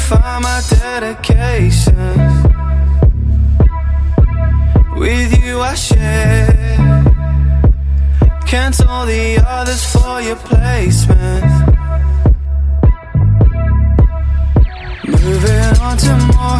find my dedication. With you I share. Cancel the others for your placement. Moving on to more